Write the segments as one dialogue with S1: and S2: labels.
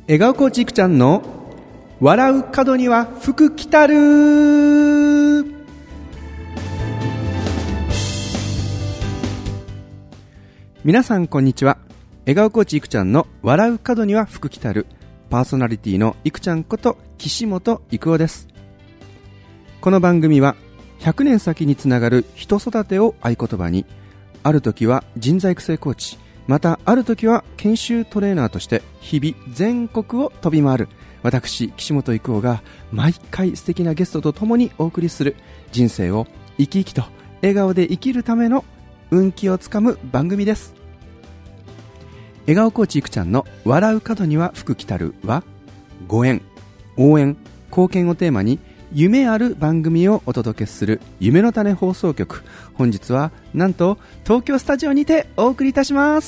S1: 笑顔コーチいくちゃんの笑う角には福来たる。皆さんこんにちは。笑顔コーチいくちゃんの笑う角には福来たる、パーソナリティのいくちゃんこと岸本いくおです。この番組は100年先につながる人育てを合言葉に、ある時は人材育成コーチ、またある時は研修トレーナーとして日々全国を飛び回る私岸本郁夫が毎回素敵なゲストとともにお送りする、人生を生き生きと笑顔で生きるための運気をつかむ番組です。笑顔コーチいくちゃんの笑う角には福来たるは、ご縁、応援、貢献をテーマに夢ある番組をお届けする夢の種放送局。本日はなんと東京スタジオにてお送りいたします。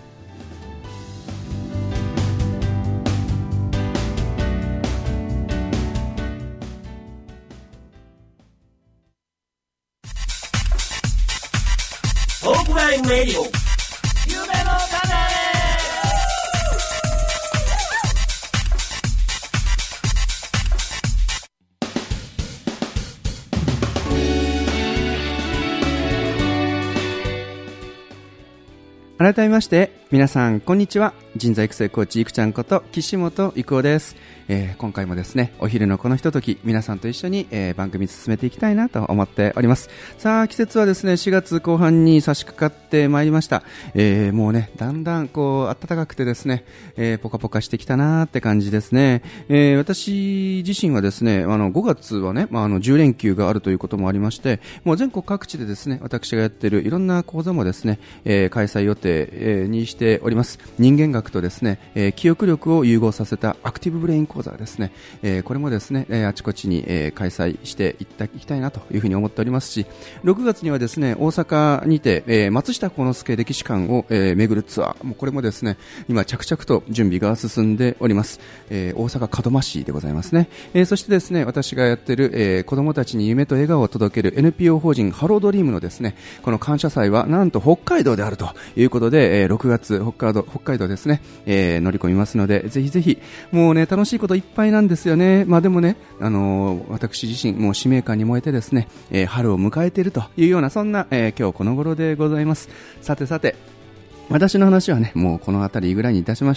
S2: トークライブレディオ夢の種。
S1: 改めまして皆さんこんにちは。人材育成コーチいくちゃんこと岸本郁夫です。今回もですね、お昼のこのひととき、皆さんと一緒に、番組進めていきたいなと思っております。さあ、季節はですね、4月後半に差し掛かってまいりました。もうね、だんだんこう暖かくてですね、ポカポカしてきたなーって感じですね。私自身はですね、5月はね、10連休があるということもありまして、もう全国各地でですね、私がやっているいろんな講座もですね、開催予定、にしております。人間学とですね、記憶力を融合させたアクティブブレイン講座ですね、これもですね、あちこちに、開催していきたいなというふうに思っておりますし、6月にはですね、大阪にて、松下幸之助歴史館を、巡るツアー、もうこれもですね、今着々と準備が進んでおります。大阪門真市でございますね。そしてですね、私がやっている、子どもたちに夢と笑顔を届ける NPO 法人ハロードリームのですね、この感謝祭はなんと北海道であるということで、6月北海道ですね、乗り込みますので、ぜひぜひ、もうね、楽しいこといっぱいなんですよね。でもね、私自身もう使命感に燃えてですね、春を迎えているというような、そんな、今日この頃でございます。さてさて、私の話はね、もうこのあたりぐらいにいたしまして、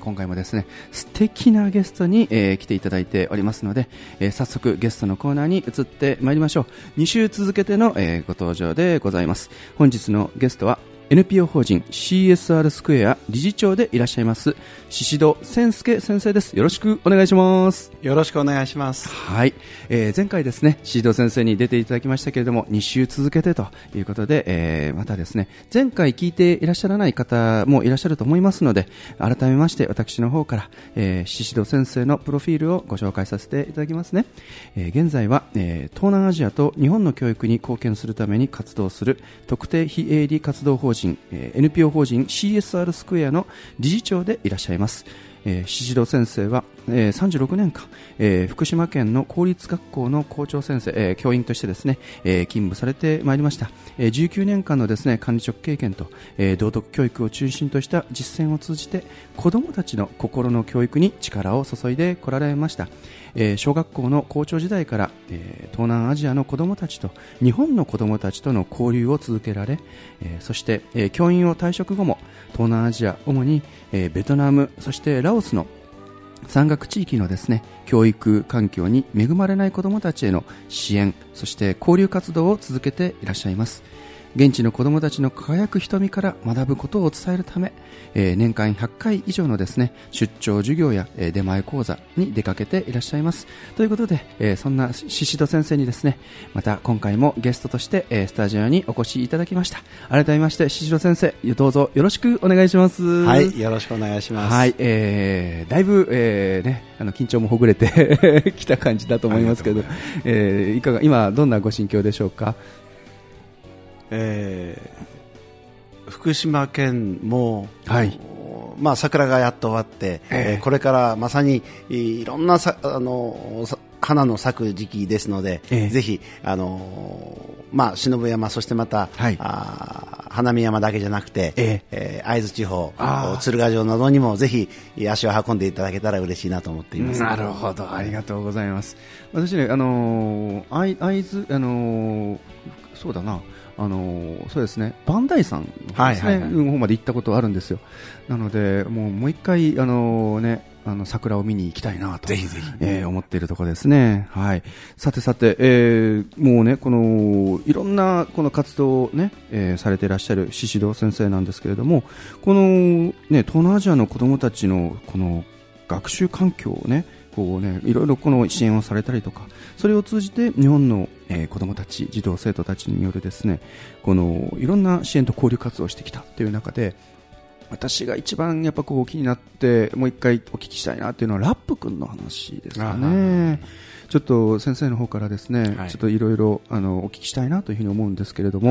S1: 今回もですね、素敵なゲストに、来ていただいておりますので、早速ゲストのコーナーに移ってまいりましょう。2週続けての、ご登場でございます。本日のゲストはNPO 法人 CSR スクエア理事長でいらっしゃいます宍戸千介先生です。よろしくお願いします。
S3: よろしくお願いします。
S1: はい、前回ですね、宍戸先生に出ていただきましたけれども、2週続けてということで、またですね、前回聞いていらっしゃらない方もいらっしゃると思いますので、改めまして私の方から、宍戸先生のプロフィールをご紹介させていただきますね。現在は、東南アジアと日本の教育に貢献するために活動する特定非営利活動法人NPO 法人 CSR スクエアの理事長でいらっしゃいます。宍戸先生は、36年間、福島県の公立学校の校長先生、教員としてですね、勤務されてまいりました。19年間のですね、管理職経験と、道徳教育を中心とした実践を通じて子どもたちの心の教育に力を注いでこられました。小学校の校長時代から、東南アジアの子どもたちと日本の子どもたちとの交流を続けられ、そして、教員を退職後も東南アジア、主に、ベトナム、そしてラオスの山岳地域のですね、教育環境に恵まれない子どもたちへの支援、そして交流活動を続けていらっしゃいます。現地の子どもたちの輝く瞳から学ぶことを伝えるため、年間100回以上のですね、出張授業や、出前講座に出かけていらっしゃいます。ということで、そんな宍戸先生にですね、また今回もゲストとして、スタジオにお越しいただきました。改めまして宍戸先生、どうぞよろしくお願いします。
S3: はい、よろしくお願いします。
S1: はい、だいぶ、ね、緊張もほぐれてきた感じだと思いますけど、いかが、今どんなご心境でしょうか？
S3: 福島県も、
S1: はい、
S3: 桜がやっと終わって、これからまさにいろんな花の咲く時期ですので、ぜひ、篠山、そしてまた、はい、 花見山だけじゃなくて、会津地方、鶴ヶ城などにもぜひ足を運んでいただけたら嬉しいなと思っています。
S1: なるほど、ありがとうございます。私ね、会津、そうだな、そうですね、磐梯山の方ですね、の方まで行ったことあるんですよ。なので、もう一回、桜を見に行きたいなと、
S3: ぜひぜひ、
S1: 思っているところですね。はい。さてさて、もうね、いろんなこの活動をね、されていらっしゃる宍戸先生なんですけれども、このね、東南アジアの子どもたちのこの学習環境をね、いろいろこの支援をされたりとか、それを通じて日本の、子どもたち、児童生徒たちによるですね、いろんな支援と交流活動をしてきたという中で、私が一番やっぱ気になってもう一回お聞きしたいなというのはラップ君の話ですかね。ちょっと先生の方からですね、ちょっといろいろお聞きしたいなというふうに思うんですけれども、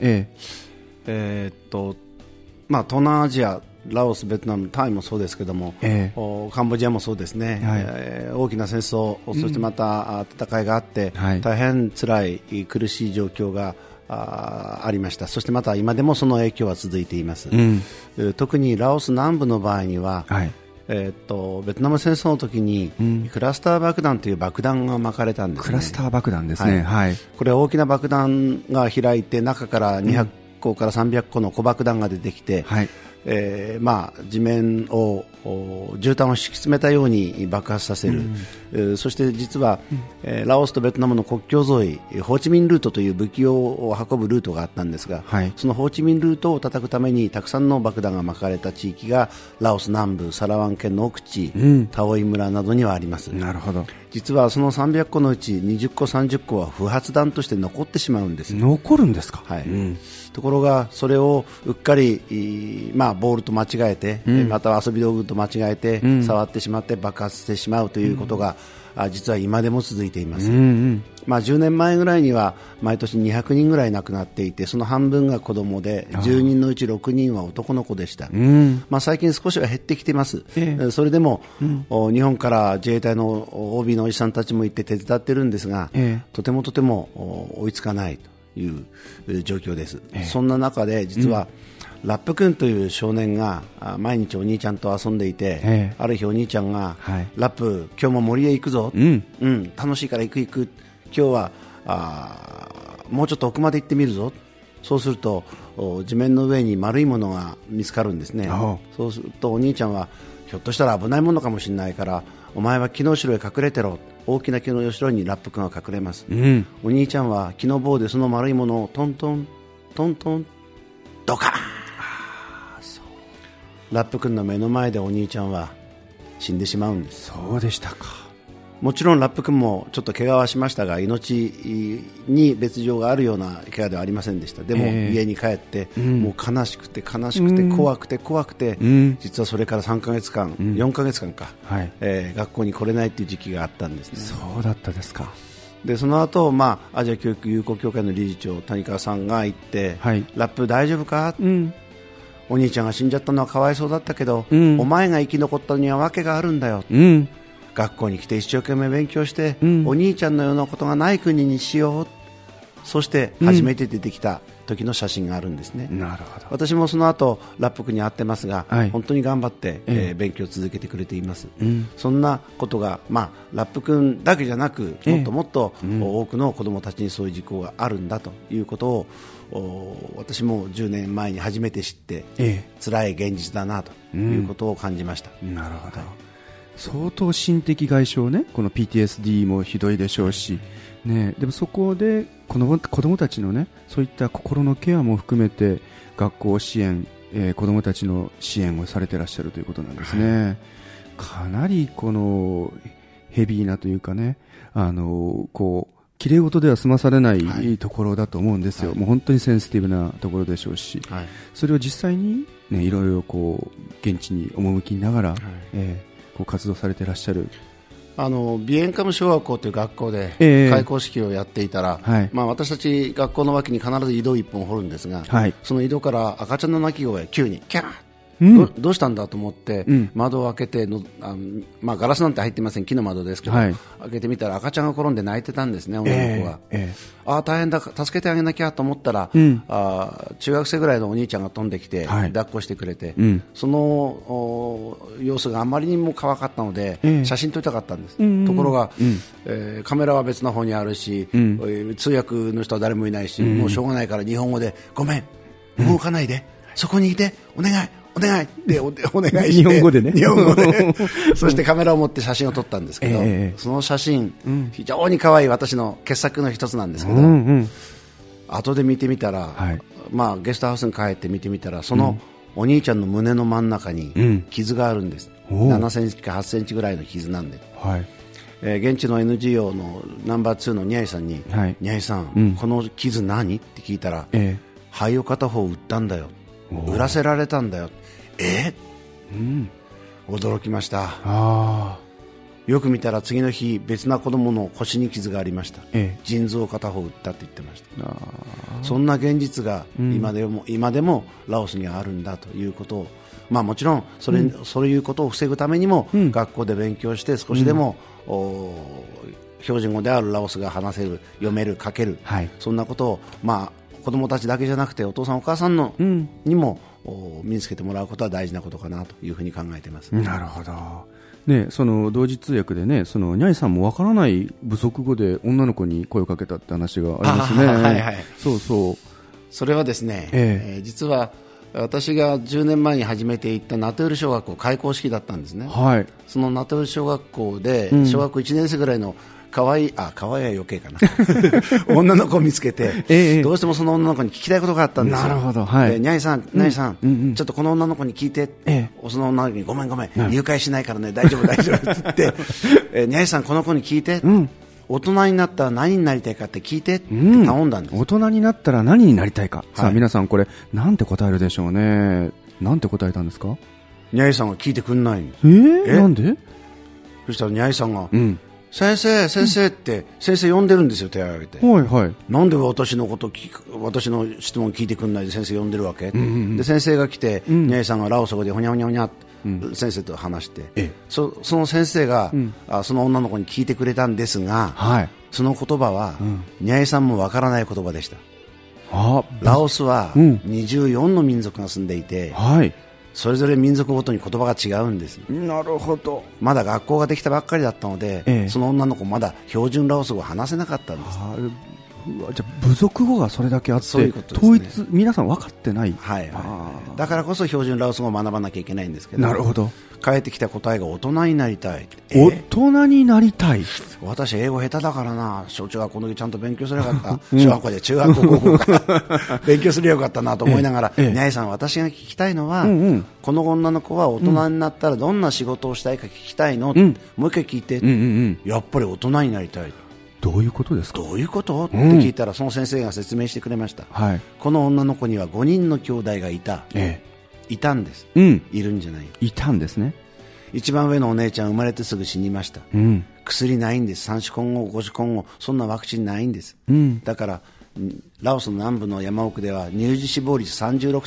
S3: まあ、東南アジア、ラオス、ベトナム、タイもそうですけども、カンボジアもそうですね、大きな戦争、そしてまた戦いがあって、大変辛い苦しい状況がありました。そしてまた今でもその影響は続いています。特にラオス南部の場合には、ベトナム戦争の時に、クラスター爆弾という爆弾が巻かれたんですね。
S1: クラスター爆弾ですね。
S3: これは大きな爆弾が開いて中から200個から300個の小爆弾が出てきて、地面を絨毯を敷き詰めたように爆発させる、そして実は、ラオスとベトナムの国境沿い、ホーチミンルートという武器を運ぶルートがあったんですが、そのホーチミンルートを叩くためにたくさんの爆弾が巻かれた地域がラオス南部、サラワン県の奥地、タオイ村などにはあります。
S1: なるほど。
S3: 実はその300個のうち20個30個は不発弾として残ってしまうんです。
S1: 残るんですか。
S3: ところがそれをうっかり、ボールと間違えて、または遊び道具と間違えて、触ってしまって爆発してしまうということが、実は今でも続いています。10年前ぐらいには毎年200人ぐらい亡くなっていて、その半分が子供で10人のうち6人は男の子でした。最近少しは減ってきています。それでも、日本から自衛隊の OB のおじさんたちも行って手伝っているんですが、とても追いつかないという状況です。そんな中で実は、ラップ君という少年が毎日お兄ちゃんと遊んでいて、ある日お兄ちゃんが、ラップ今日も森へ行くぞ、楽しいから行く、今日はもうちょっと奥まで行ってみるぞ。そうすると地面の上に丸いものが見つかるんですね。そうするとお兄ちゃんはひょっとしたら危ないものかもしれないから、お前は木の後ろへ隠れてろ。大きな木の後ろにラップ君は隠れます。お兄ちゃんは木の棒でその丸いものをトントントントンドカーン、ラップ君の目の前でお兄ちゃんは死んでしまうんです。
S1: そうでしたか。
S3: もちろんラップ君もちょっと怪我はしましたが、命に別状があるような怪我ではありませんでした。でも、家に帰って、もう悲しくて怖くて、実はそれから3ヶ月間、4ヶ月間か、学校に来れないという時期があったんですね。
S1: そうだったですか。
S3: でその後、アジア教育友好協会の理事長谷川さんが行って、ラップ大丈夫か、お兄ちゃんが死んじゃったのはかわいそうだったけど、お前が生き残ったには訳があるんだよ、学校に来て一生懸命勉強して、お兄ちゃんのようなことがない国にしよう。そして初めて出てきた時の写真があるんですね。
S1: なるほど。
S3: 私もその後ラップ君に会ってますが、本当に頑張って、勉強を続けてくれています。そんなことが、ラップ君だけじゃなく、もっと多くの子どもたちにそういう事項があるんだということを、私も10年前に初めて知って、辛い現実だなということを感じました。
S1: なるほど。相当心的外傷ね、この PTSD もひどいでしょうし、でもそこで子供たちのね、そういった心のケアも含めて学校支援、子供たちの支援をされていらっしゃるということなんですね。かなりこのヘビーなというかね、綺麗事では済まされないところだと思うんですよ。もう本当にセンシティブなところでしょうし、それを実際にいろいろ現地に赴きながら、活動されていらっしゃる。
S3: ビエンカム小学校という学校で開校式をやっていたら、私たち学校の脇に必ず井戸一本掘るんですが、その井戸から赤ちゃんの泣き声、急にキャーどうしたんだと思って、窓を開けてガラスなんて入ってません、木の窓ですけど、
S1: はい、
S3: 開けてみたら赤ちゃんが転んで泣いてたんですね、女の子が。大変だ、助けてあげなきゃと思ったら、中学生ぐらいのお兄ちゃんが飛んできて、抱っこしてくれて、その様子があまりにも可愛かったので、写真撮りたかったんです。ところが、カメラは別の方にあるし、通訳の人は誰もいないし、もうしょうがないから日本語で、ごめん、動かないで、そこにいて、お願いお願いってお願いして、
S1: 日本語でね、
S3: 日本語でそしてカメラを持って写真を撮ったんですけど、その写真、非常に可愛い私の傑作の一つなんですけど、後で見てみたら、ゲストハウスに帰って見てみたら、そのお兄ちゃんの胸の真ん中に傷があるんです。7センチか8センチぐらいの傷なんで、現地の NGO のナンバー2のニャイさんに、ニャイさん、この傷何って聞いたら、肺を片方打ったんだよ、売らせられたんだよ。驚きました。よく見たら次の日、別な子供の腰に傷がありました。腎臓を片方打ったって言ってました。そんな現実が今でもラオスにはあるんだということを、もちろんそういうことを防ぐためにも、学校で勉強して少しでも、標準語であるラオスが話せる、読める、書ける、そんなことを、子供たちだけじゃなくてお父さんお母さんにも身につけてもらうことは大事なことかなというふうに考えています。
S1: なるほど、ね、その同時通訳でね、そのニャイさんもわからない部族語で女の子に声をかけたって話がありますね。そうそう、
S3: それはですね、実は私が10年前に始めていったナトゥール小学校開校式だったんですね。そのナトゥール小学校で小学校1年生ぐらいの可愛いは余計かな女の子を見つけて、どうしてもその女の子に聞きたいことがあったんですよ。
S1: なるほど、
S3: ニャイさん、ちょっとこの女の子に聞いて、その女の子にごめん、誘拐しないからね、大丈夫って言ってニャイさん、この子に聞いて、大人になったら何になりたいかって聞いてって頼んだんです。
S1: 大人になったら何になりたいか、さあ皆さんこれなんて答えるでしょうね。なんて答えたんですか？
S3: ニャイさんが聞いてくんないんです。
S1: なんで？
S3: そしたらニャイさんが、先生って先生呼んでるんですよ、手を挙げて。なんで私の質問聞いてくんないで先生呼んでるわけ、で先生が来て、ニャイさんがラオス語でほにゃほにゃほにゃって先生と話して、その先生が、その女の子に聞いてくれたんですが、その言葉は、ニャイさんもわからない言葉でした。ラオスは24の民族が住んでいて、それぞれ民族ごとに言葉が違うんです。
S1: なるほど。
S3: まだ学校ができたばっかりだったので、その女の子まだ標準ラオス語を話せなかったんです。
S1: じゃあ部族語がそれだけあって、
S3: そういうことですね、
S1: 統一皆さん分かってない。
S3: だからこそ標準ラオス語を学ばなきゃいけないんですけど。
S1: なるほど。
S3: 帰ってきた答えが大人になりたい。
S1: 大人になりたい。
S3: 私英語下手だからな、小中学校の時ちゃんと勉強すればよかった。小学校で中学校高校から勉強すればよかったなと思いながら、ニャイさん、私が聞きたいのは、この女の子は大人になったらどんな仕事をしたいか聞きたいの、もう一回聞いて、やっぱり大人になりたい。
S1: どういうことですか？
S3: どういうことって聞いたら、その先生が説明してくれました。この女の子には5人の兄弟がいた。いたんです、いるんじゃない。
S1: いたんですね。
S3: 一番上のお姉ちゃん生まれてすぐ死にました、薬ないんです。3子混合5子混合、そんなワクチンないんです、だからラオスの南部の山奥では乳児死亡率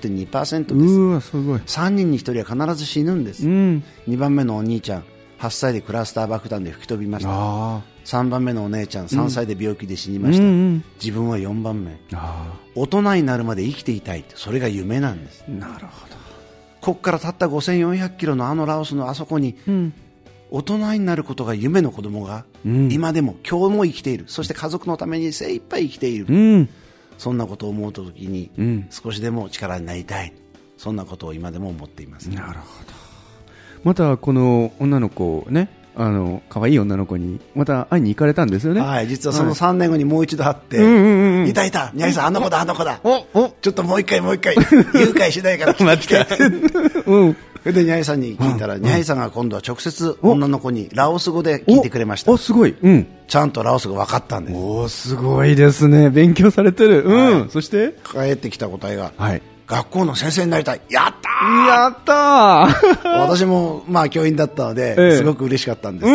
S3: 36.2% です。すごい。3人に1人は必ず死ぬんです、2番目のお兄ちゃん8歳でクラスター爆弾で吹き飛びました。3番目のお姉ちゃん3歳で病気で死にました、自分は4番目。大人になるまで生きていたい、それが夢なんです。
S1: なるほど。
S3: ここからたった5400キロのラオスのあそこに、大人になることが夢の子供が、今でも今日も生きている。そして家族のために精一杯生きている、そんなことを思うときに、少しでも力になりたい、そんなことを今でも思っています。
S1: なるほど。またこの女の子ね、可愛い女の子にまた会いに行かれたんですよね。
S3: 実はその3年後にもう一度会って、いた、ニャイさん、あの子だ、ちょっともう一回誘拐しないから聞きたいそれでニャイさんに聞いたら、ニャイさんが今度は直接女の子にラオス語で聞いてくれました。
S1: すごい、
S3: ちゃんとラオス語分かったんです。
S1: すごいですね、勉強されてる。そして
S3: 帰ってきた答えが、学校の先生になりたい。やった
S1: ー
S3: 私も教員だったので、すごく嬉しかったんです、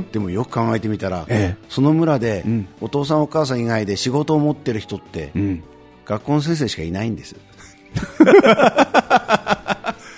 S3: でもよく考えてみたら、その村で、お父さんお母さん以外で仕事を持ってる人って、学校の先生しかいないんです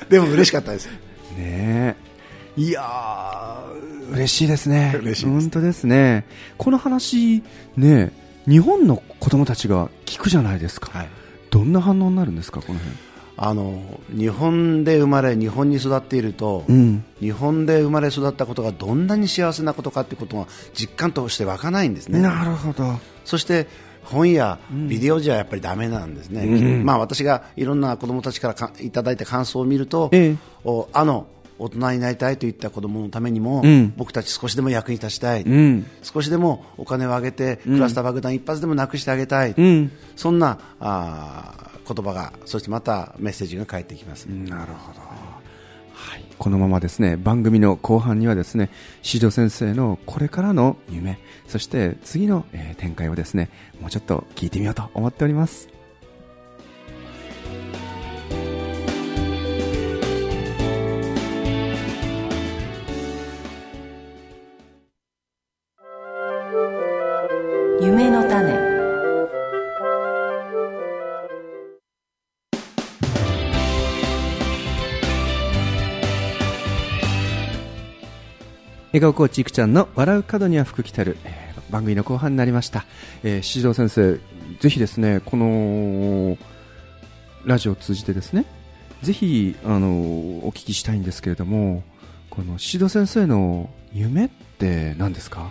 S3: でも嬉しかったです。
S1: ねえ、いやー嬉しいですね。
S3: 嬉しいです。
S1: 本当ですね。この話ね、日本の子供たちが聞くじゃないですか、はい、どんな反応になるんですか、この辺。
S3: 日本で生まれ日本に育っていると、日本で生まれ育ったことがどんなに幸せなことかということが実感として湧かないんですね。
S1: なるほど。
S3: そして本やビデオじゃやっぱりダメなんですね、まあ、私がいろんな子どもたちからいただいた感想を見ると、大人になりたいといった子どものためにも、僕たち少しでも役に立ちたい、少しでもお金をあげて、クラスター爆弾一発でもなくしてあげたい、そんな言葉が、そしてまたメッセージが返ってきます。
S1: なるほど、はい、このままですね、番組の後半にはですね、宍戸先生のこれからの夢、そして次の、展開をですね、もうちょっと聞いてみようと思っております。
S4: 夢の種。
S1: 笑顔コーチいくちゃんの笑う角には福来たる、番組の後半になりました。宍戸先生、ぜひですね、このラジオを通じてですね、ぜひお聞きしたいんですけれども、この宍戸先生の夢って何ですか？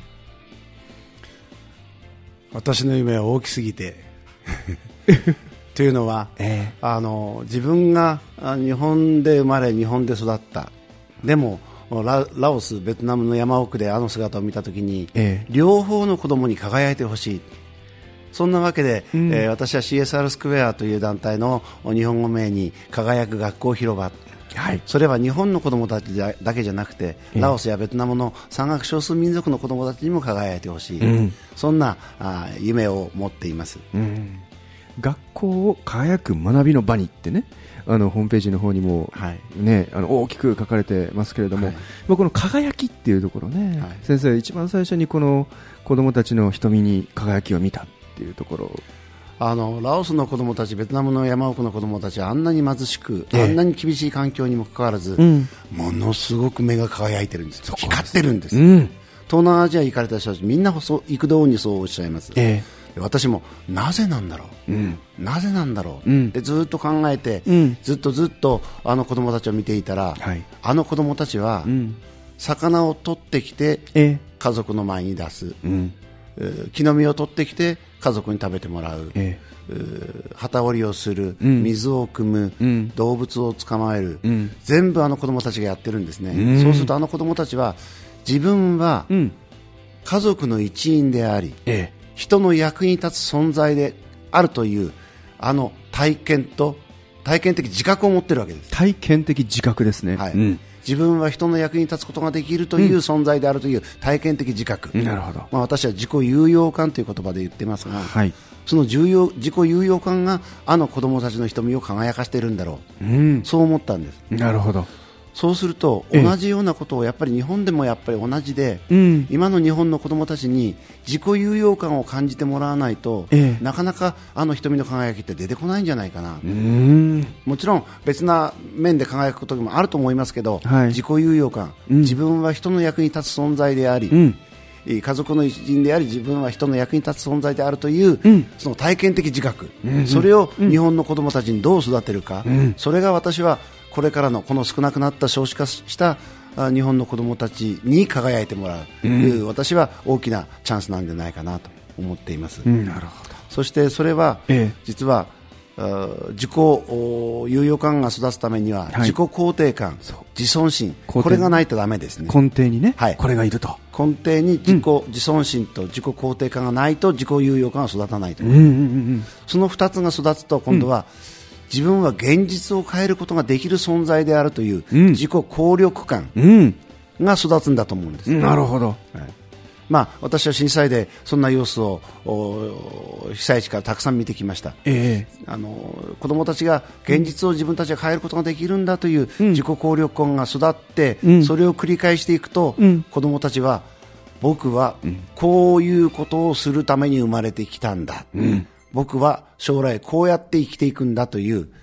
S3: 私の夢は大きすぎてというのは、自分が日本で生まれ日本で育った、でもラオス、ベトナムの山奥で姿を見たときに、両方の子供に輝いてほしい、そんなわけで、私は CSR スクエアという団体の日本語名に輝く学校広場、それは日本の子供たちだけじゃなくて、ラオスやベトナムの山岳少数民族の子供たちにも輝いてほしい、そんな夢を持っています。
S1: 学校を輝く学びの場にってね、ホームページの方にも、ね、大きく書かれてますけれども、この輝きっていうところね、先生一番最初にこの子供たちの瞳に輝きを見たっていうところ、
S3: ラオスの子供たち、ベトナムの山奥の子供たちはあんなに貧しく、あんなに厳しい環境にもかかわらず、ものすごく目が輝いてるんです。光ってるんです、東南アジア行かれた人たちみんな幾度にそうおっしゃいます。私もなぜなんだろう、なぜなんだろう、でずっと考えて、ずっと子供たちを見ていたら、子供たちは、魚を取ってきて、家族の前に出す、木の実を取ってきて家族に食べてもらう、旗織りをする、水を汲む、動物を捕まえる、全部子供たちがやってるんですね。そうすると子供たちは自分は家族の一員であり、人の役に立つ存在であるという体験的自覚を持っているわけです。
S1: 体験的自覚ですね、
S3: 自分は人の役に立つことができるという存在であるという体験的自覚、
S1: なるほど。
S3: 私は自己有用感という言葉で言ってますが、その自己有用感が子供たちの瞳を輝かしているんだろう、そう思ったんです。
S1: なるほど。
S3: そうすると同じようなことをやっぱり日本でもやっぱり同じで、今の日本の子どもたちに自己有用感を感じてもらわないと、なかなか瞳の輝きって出てこないんじゃないかな。もちろん別な面で輝くこともあると思いますけど、自己有用感、自分は人の役に立つ存在であり、家族の一員であり、自分は人の役に立つ存在であるという、その体験的自覚、それを日本の子どもたちにどう育てるか、それが私はこれからのこの少なくなった少子化した日本の子どもたちに輝いてもらう、私は大きなチャンスなんじゃないかなと思っています。
S1: なるほど。
S3: そしてそれは、実は自己有用感が育つためには、自己肯定感、自尊心、これがないとダメですね。
S1: 根底にね、これがいると。
S3: 根底に自尊心と自己肯定感がないと自己有用感は育たないと、その2つが育つと今度は、自分は現実を変えることができる存在であるという自己効力感が育つんだと思うんです。
S1: なるほど。
S3: 私は震災でそんな様子を被災地からたくさん見てきました。子どもたちが現実を自分たちが変えることができるんだという自己効力感が育って、それを繰り返していくと、子どもたちは僕はこういうことをするために生まれてきたんだ、僕は将来こうやって生きていくんだという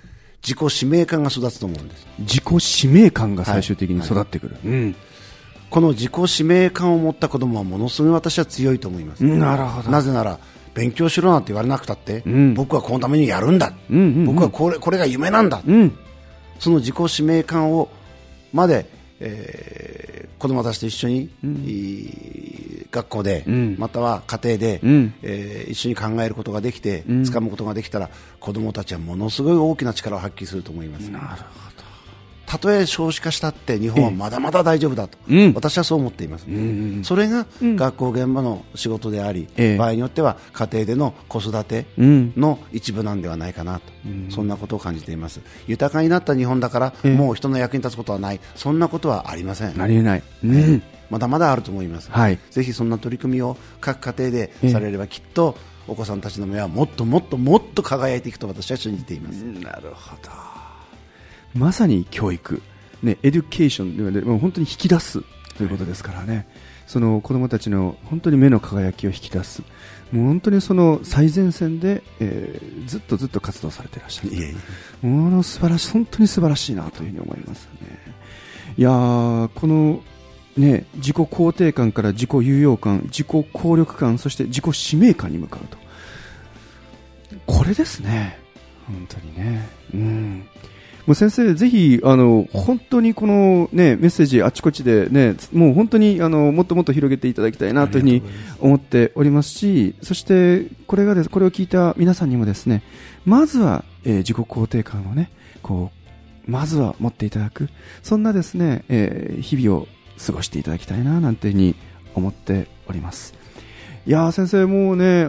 S3: 自己使命感が育つと思うんです。
S1: 自己使命感が最終的に育ってくる、
S3: この自己使命感を持った子供はものすごい私は強いと思います。
S1: なるほど。
S3: なぜなら勉強しろなんて言われなくたって、僕はこのためにやるんだ、僕はこれが夢なんだ、その自己使命感をまで、子供たちと一緒に、学校で、または家庭で、一緒に考えることができて、掴むことができたら子供たちはものすごい大きな力を発揮すると思います。
S1: なるほど。
S3: たとえ少子化したって日本はまだまだ大丈夫だと、私はそう思っています、それが学校現場の仕事であり、場合によっては家庭での子育ての一部なんではないかなと、そんなことを感じています。豊かになった日本だから、もう人の役に立つことはない、そんなことはありません。
S1: ありえない、
S3: まだまだあると思います、ぜひそんな取り組みを各家庭でされれば、きっとお子さんたちの目はもっともっともっと輝いていくと私は信じています。
S1: なるほど。まさに教育、エデュケーションでもう本当に引き出すということですからね、その子どもたちの本当に目の輝きを引き出す、もう本当にその最前線で、ずっと活動されていらっしゃる。もの素晴らしい、本当に素晴らしいなというふうに思いますね。いやー、この自己肯定感から自己有用感、自己効力感、そして自己使命感に向かうと、これですね、本当にね。もう先生、ぜひ本当にこの、メッセージあちこちで、もう本当にもっともっと広げていただきたいなというふうに思っておりますし、そしてこれを聞いた皆さんにもですね、まずは、自己肯定感をまずは持っていただく、そんなですね、日々を過ごしていただきたいななんていうふうに思っております。いや先生、もうね、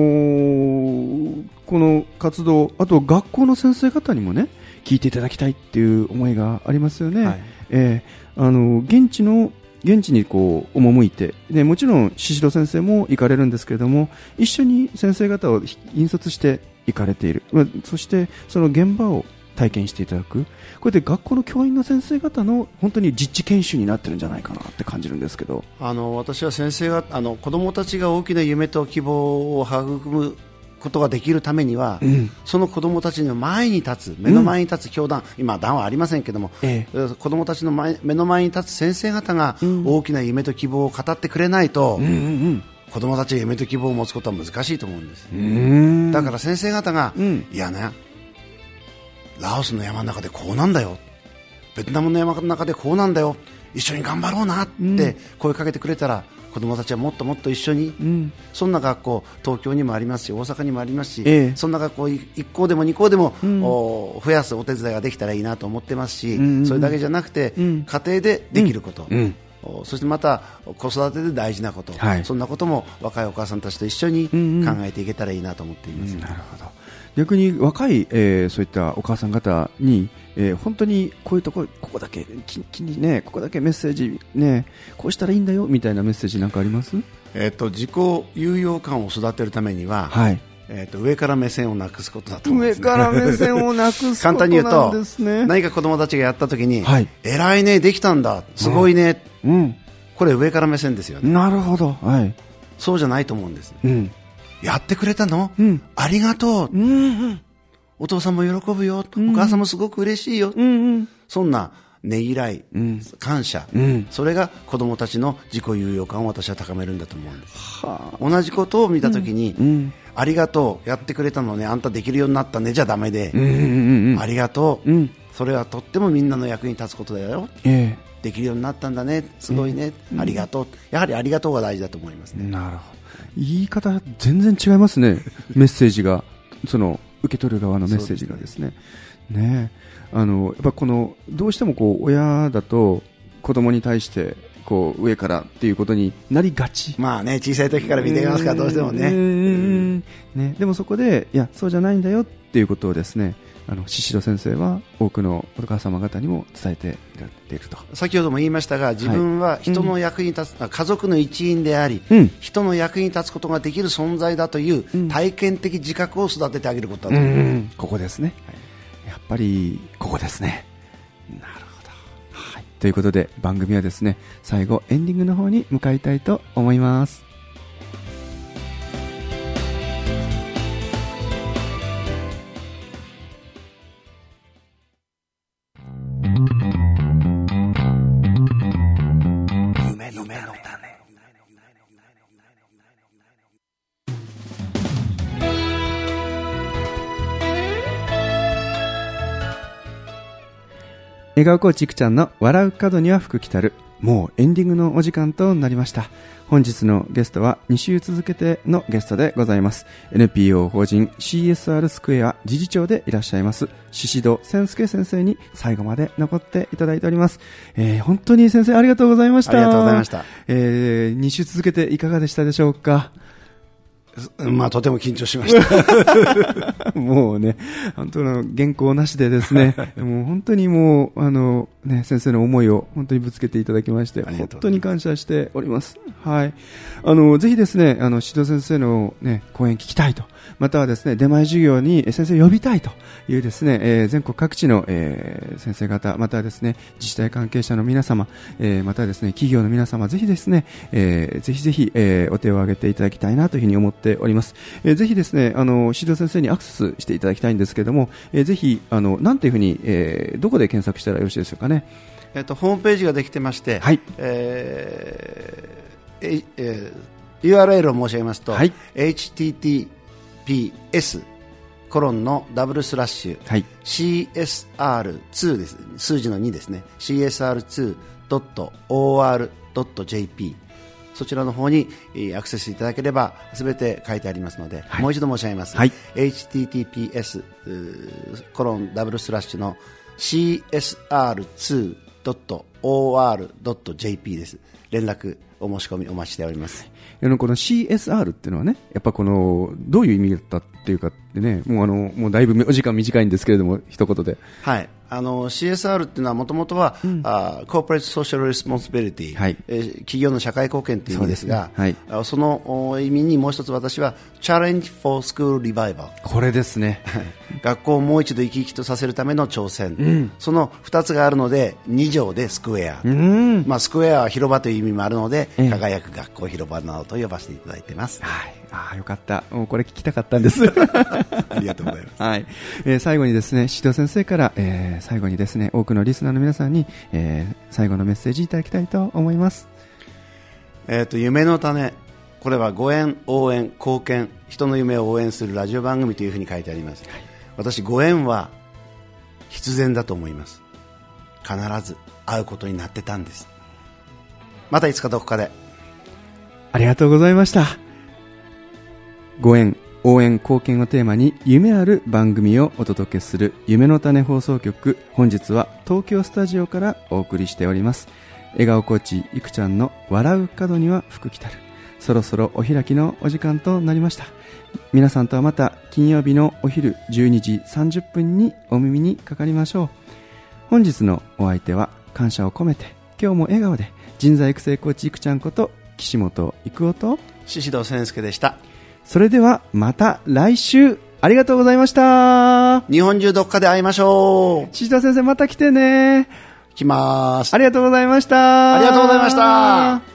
S1: この活動、あと学校の先生方にもね、聞いていただきたいっていう思いがありますよね。現地に赴いて、もちろん宍戸先生も行かれるんですけれども、一緒に先生方を引率して行かれている、そしてその現場を体験していただく、これで学校の教員の先生方の本当に実地研修になってるんじゃないかなって感じるんですけど、
S3: 私は先生が子どもたちが大きな夢と希望を育むことができるためには、その子どもたちの前に立つ、目の前に立つ教団、今団はありませんけども、子どもたちの目の前に立つ先生方が大きな夢と希望を語ってくれないと、子どもたちが夢と希望を持つことは難しいと思うんです。だから先生方が、いやね、ラオスの山の中でこうなんだよ、ベトナムの山の中でこうなんだよ、一緒に頑張ろうなって声かけてくれたら、子どもたちはもっともっと一緒に、そんな学校東京にもありますし、大阪にもありますし、そんな学校1校でも2校でも、増やすお手伝いができたらいいなと思ってますし、それだけじゃなくて、家庭でできること、そしてまた子育てで大事なこと、そんなことも若いお母さんたちと一緒に考えていけたらいいなと思っています。
S1: なるほど。逆に若い、そういったお母さん方に、本当にこういうところ、ここだけ気にね、ここだけメッセージね、こうしたらいいんだよみたいなメッセージなんかあります？
S3: 自己有用感を育てるためには、上から目線をなくすことだと思うんですね。
S1: 上から目線をなくすことなんですね。簡単に言うと、
S3: 何か子供たちがやったときに、偉いね、できたんだ、すごいね、これ上から目線ですよね。
S1: なるほど、
S3: そうじゃないと思うんです。やってくれたの、ありがとう、お父さんも喜ぶよ、お母さんもすごく嬉しいよ、そんなねぎらい、感謝、それが子供たちの自己有用感を私は高めるんだと思うんです。同じことを見たときに、ありがとう、やってくれたのね、あんたできるようになったねじゃダメで、ありがとう、それはとってもみんなの役に立つことだよ、できるようになったんだね、すごいね、ありがとう、やはりありがとうが大事だと思いますね。
S1: なるほど。言い方全然違いますね。メッセージが、その受け取る側のメッセージがですね。やっぱこのどうしても親だと子供に対して上からっていうことになりがち。
S3: まあね、小さい時から見ていますから、どうしてもね。
S1: でもそこで、いや、そうじゃないんだよっていうことをですね、宍戸先生は多くのお母様方にも伝えていられていると。
S3: 先ほども言いましたが、自分は人の役に立つ、家族の一員であり、人の役に立つことができる存在だという体験的自覚を育ててあげることだと思います。
S1: ここですね。やっぱりここですね。なるほど。ということで番組はですね、最後エンディングの方に向かいたいと思います。 笑顔コーチいくちゃんの笑う角には福来たる、もうエンディングのお時間となりました。本日のゲストは2週続けてのゲストでございます。 NPO 法人 CSR スクエア理事長でいらっしゃいます宍戸千介先生に最後まで残っていただいております。本当に先生ありがとうございました。
S3: ありがとうございました。
S1: 2週続けていかがでしたでしょうか。
S3: とても緊張しました
S1: もうね、本当の原稿なしでですねもう本当にもう先生の思いを本当にぶつけていただきまして本当に感謝しております。はい、ぜひですね宍戸先生の、講演聞きたいと、またはですね出前授業に先生呼びたいというですね、全国各地の、先生方、またはですね自治体関係者の皆様、またはですね企業の皆様、ぜひですね、ぜひぜひ、お手を挙げていただきたいなというふうに思っております。ぜひですね宍戸先生にアクセスしていただきたいんですけれども、ぜひなんていうふうに、どこで検索したらよろしいでしょうかね。
S3: ホームページができてまして、
S1: はい、
S3: URL を申し上げますと、
S1: はい、
S3: https://CSR2.org.jp、
S1: はい、
S3: CSR2 です、数字の2ですね、CSR2.org.jp、そちらの方にアクセスいただければすべて書いてありますので、はい、もう一度申し上げます、はい、https:// の CSR2.or.jp です。連絡お申し込みお待ちしております。
S1: この CSR っていうのはね、やっぱこのどういう意味だったっていうかってね、もうだいぶお時間短いんですけれども一言で。
S3: はい、CSR っていうのはもともとは、Corporate Social Responsibility、はい、企業の社会貢献という意味ですが、はい、その意味にもう一つ私は Challenge for School Revival、
S1: これですね
S3: 学校をもう一度生き生きとさせるための挑戦、その2つがあるので2乗でスクエア、スクエアは広場という意味もあるので、輝く学校広場などと呼ばせていただいています。
S1: はい、よかった、もうこれ聞きたかったんです
S3: ありがとうございます。
S1: はい、最後にですね宍戸先生から、最後にですね多くのリスナーの皆さんに、最後のメッセージいただきたいと思います。
S3: 夢の種、これはご縁、応援、貢献、人の夢を応援するラジオ番組というふうに書いてあります。はい、私ご縁は必然だと思います。必ず会うことになってたんです。またいつかどこかで。
S1: ありがとうございました。ご縁、応援、貢献をテーマに夢ある番組をお届けする夢の種放送局、本日は東京スタジオからお送りしております。笑顔コーチいくちゃんの笑う角には福来たる、そろそろお開きのお時間となりました。皆さんとはまた金曜日のお昼12時30分にお耳にかかりましょう。本日のお相手は感謝を込めて、今日も笑顔で人材育成コーチいくちゃんこと岸本育夫と
S3: 宍戸千介でした。
S1: それではまた来週、ありがとうございました。
S3: 日本中どっかで会いましょう。
S1: 宍戸先生また来てね。
S3: 来ます。
S1: ありがとうございました。
S3: ありがとうございました。